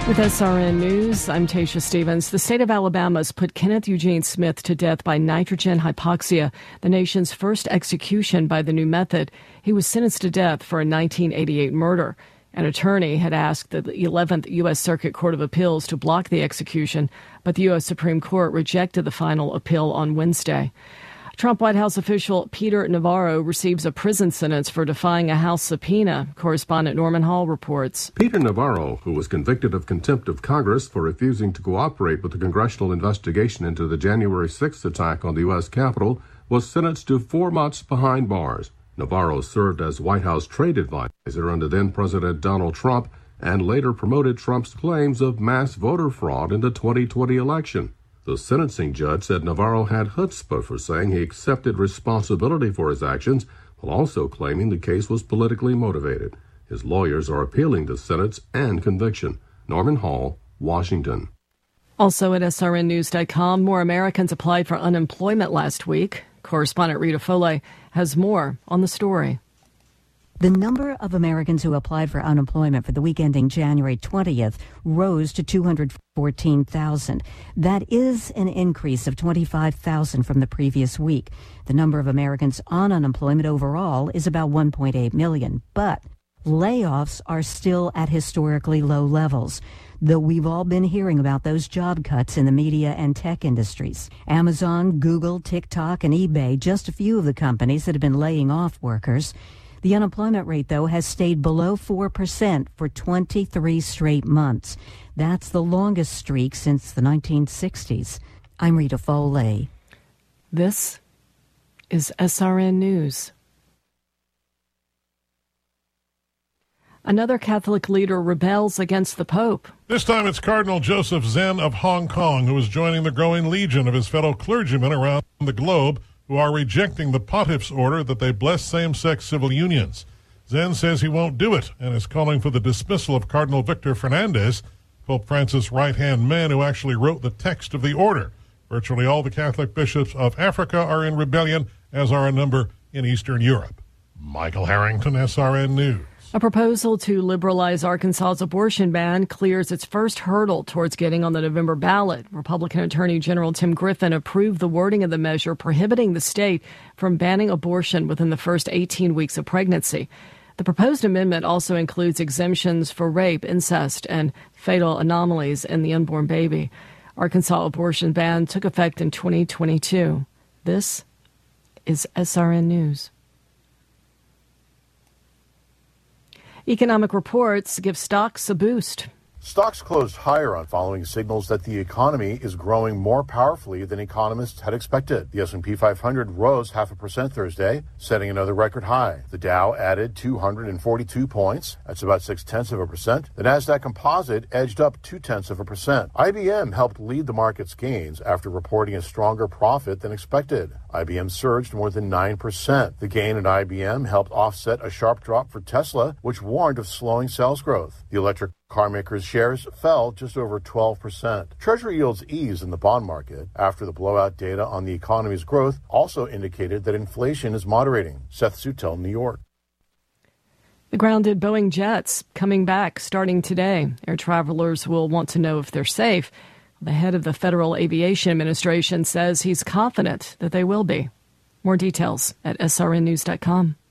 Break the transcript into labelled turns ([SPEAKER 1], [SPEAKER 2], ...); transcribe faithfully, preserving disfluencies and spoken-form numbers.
[SPEAKER 1] With S R N News, I'm Tasha Stevens. The state of Alabama has put Kenneth Eugene Smith to death by nitrogen hypoxia, the nation's first execution by the new method. He was sentenced to death for a nineteen eighty-eight murder. An attorney had asked the eleventh U S. Circuit Court of Appeals to block the execution, but the U S. Supreme Court rejected the final appeal on Wednesday. Trump White House official Peter Navarro receives a prison sentence for defying a House subpoena. Correspondent Norman Hall reports.
[SPEAKER 2] Peter Navarro, who was convicted of contempt of Congress for refusing to cooperate with the congressional investigation into the January sixth attack on the U S. Capitol, was sentenced to four months behind bars. Navarro served as White House trade advisor under then-President Donald Trump and later promoted Trump's claims of mass voter fraud in the twenty twenty election. The sentencing judge said Navarro had chutzpah for saying he accepted responsibility for his actions while also claiming the case was politically motivated. His lawyers are appealing the sentence and conviction. Norman Hall, Washington.
[SPEAKER 1] Also at S R N news dot com, more Americans applied for unemployment last week. Correspondent Rita Foley has more on the story.
[SPEAKER 3] The number of Americans who applied for unemployment for the week ending January twentieth rose to two hundred fourteen thousand. That is an increase of twenty-five thousand from the previous week. The number of Americans on unemployment overall is about one point eight million, but layoffs are still at historically low levels, though we've all been hearing about those job cuts in the media and tech industries. Amazon, Google, TikTok, and eBay, just a few of the companies that have been laying off workers. The unemployment rate, though, has stayed below four percent for twenty-three straight months. That's the longest streak since the nineteen sixties. I'm Rita Foley.
[SPEAKER 1] This is S R N News. Another Catholic leader rebels against the Pope.
[SPEAKER 4] This time it's Cardinal Joseph Zen of Hong Kong, who is joining the growing legion of his fellow clergymen around the globe who are rejecting the pontiff's order that they bless same-sex civil unions. Zen says he won't do it and is calling for the dismissal of Cardinal Victor Fernandez, Pope Francis' right-hand man who actually wrote the text of the order. Virtually all the Catholic bishops of Africa are in rebellion, as are a number in Eastern Europe. Michael Harrington, S R N News.
[SPEAKER 1] A proposal to liberalize Arkansas's abortion ban clears its first hurdle towards getting on the November ballot. Republican Attorney General Tim Griffin approved the wording of the measure prohibiting the state from banning abortion within the first eighteen weeks of pregnancy. The proposed amendment also includes exemptions for rape, incest, and fatal anomalies in the unborn baby. Arkansas abortion ban took effect in twenty twenty-two. This is S R N News. Economic reports give stocks a boost.
[SPEAKER 5] Stocks closed higher on following signals that the economy is growing more powerfully than economists had expected. The S and P five hundred rose half a percent Thursday, setting another record high. The Dow added two hundred forty-two points. That's about six-tenths of a percent. The Nasdaq Composite edged up two-tenths of a percent. I B M helped lead the market's gains after reporting a stronger profit than expected. I B M surged more than nine percent. The gain at I B M helped offset a sharp drop for Tesla, which warned of slowing sales growth. The electric car makers' shares fell just over twelve percent. Treasury yields eased in the bond market after the blowout data on the economy's growth also indicated that inflation is moderating. Seth Sutel, New York.
[SPEAKER 1] The grounded Boeing jets coming back starting today. Air travelers will want to know if they're safe. The head of the Federal Aviation Administration says he's confident that they will be. More details at S R N news dot com.